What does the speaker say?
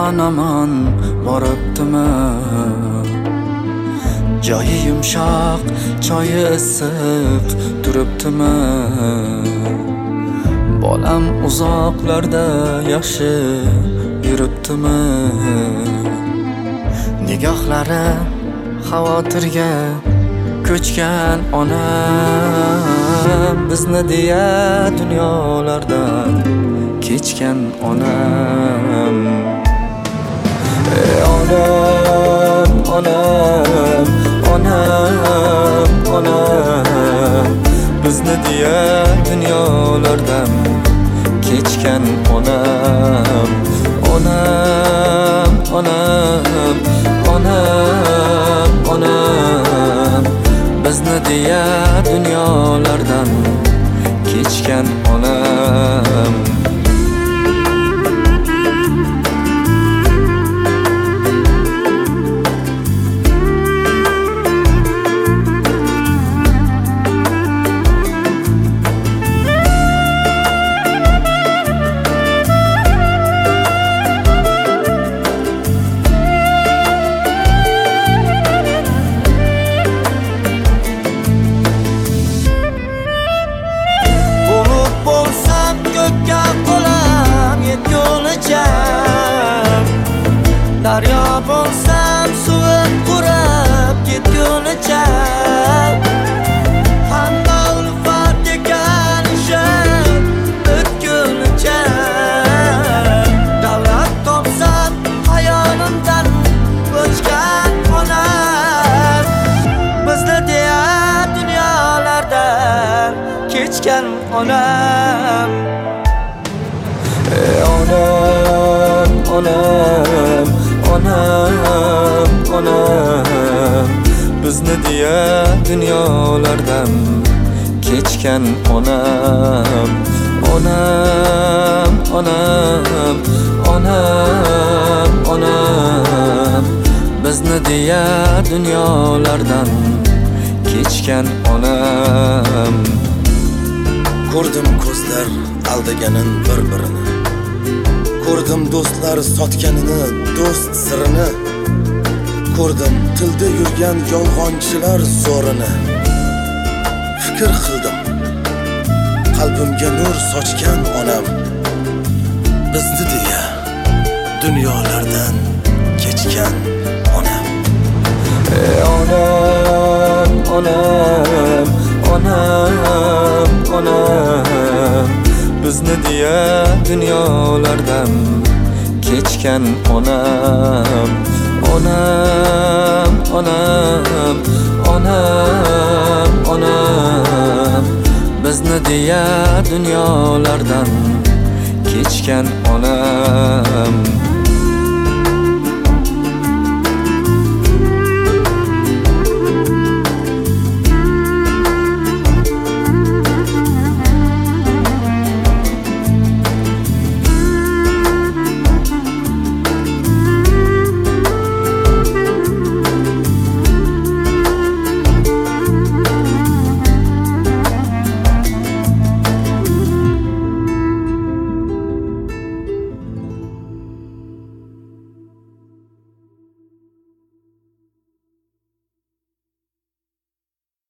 aman boribdimi? Joyi yumshoq, choyi issiq turibdimi? Bolam uzoqlarda yaxshi yuribdimi? Nigohlari xavotirga ko'chgan onam, bizni deya dunyolardan kechgan onam. Onam, onam, onam, onam, bizni deya dunyolardan kechgan onam. Onam, onam, onam, onam, bizni deya dunyolardan kechgan onam. Daryo bo'lsam suv qurib ketgunicha, hamma ulfat ekanishib o'tgunicha, davlat topsam hayonimdan o'chgan onam, bizni deya dunyolardan kechgan onam. Onam, onam, onam, onam, bizni deya dunyolardan kechgan onam. Onam, onam, onam, onam, bizni deya dunyolardan kechgan onam. Ko'rdim ko'zlar aldaganin bir-birini, ko'rdim do'stlar sotganini, do'st sirini, ko'rdim tilda yurgan yolg'onchilar zo'rini. Fikr qildim, qalbimga nur sochgan onam, bizni deya dunyolardan kechgan onam. Onam, onam, onam, onam, bizni deya dunyolardan kechgan onam. Onam, onam, onam, onam, bizni deya dunyolardan kechgan onam.